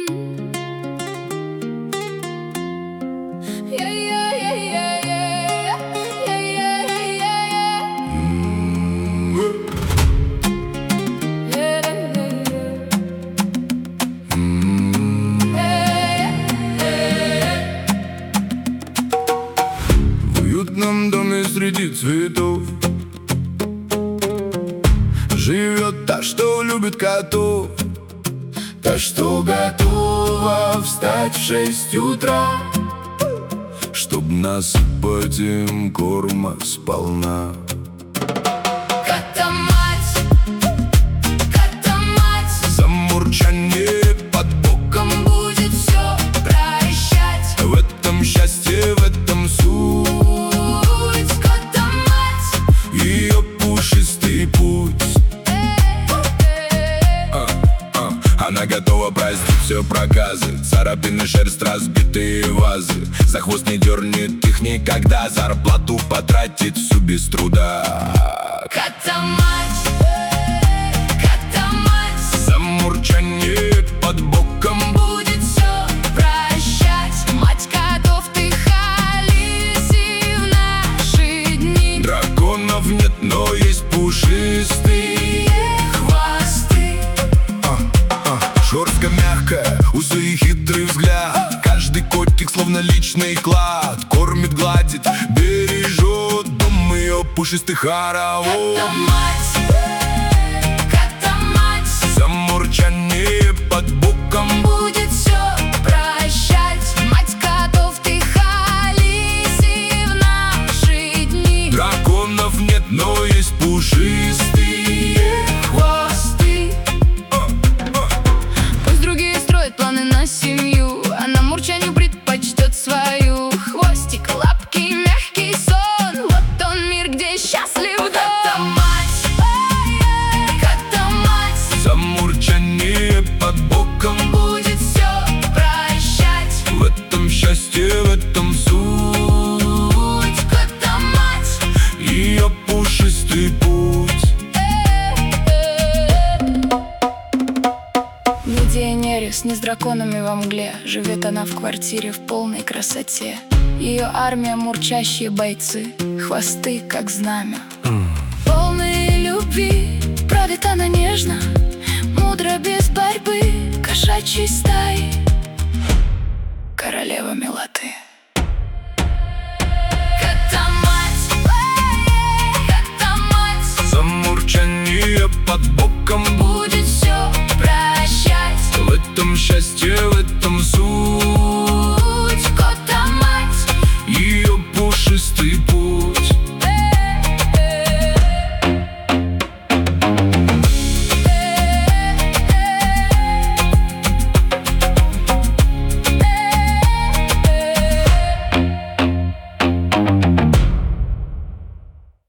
В уютном доме среди цветов живет та, что любит котов, та, что готова встать в 6 утра, чтоб насыпать им корма сполна. За мурчание под боком будет все прощать. В этом счастье, в этом суть. Кота-мать, ее пушистый путь. Она готова простить все проказы, царапины, шерсть, разбитые вазы. За хвост не дернет их никогда, зарплату потратит всю без труда. Кота-мать, за мурчание под боком будет все прощать. Мать котов, ты Халиси в наши дни. Драконов нет, но есть пушистые хвосты. Шерстка мягкая, усы и хитрый взгляд. Каждый котик словно личный клад. Кормит, гладит, бережет дом ее пушистый хоровод. Кота-мать, За мурчание под боком будет все прощать. Мать котов, ты Халиси в наши дни. драконов нет, но есть пушистые Хвосты. Пусть другие строят планы на семью, она мурчанию предпочтет свою. Хвостик, лапки, мягкий сон, вот он мир, где счастлив дом. Кота-мать, за мурчание под боком будет все прощать. в этом счастье, в этом суть. Кота-мать, Ее пушистый путь. не Дейенерис, не с драконами во мгле. Живет она в квартире в полной красоте. Ее армия мурчащие бойцы, хвосты как знамя. Полные любви, правит она нежно, мудро без борьбы, кошачьей стаи, королева милоты. Кота-мать, За мурчание под боком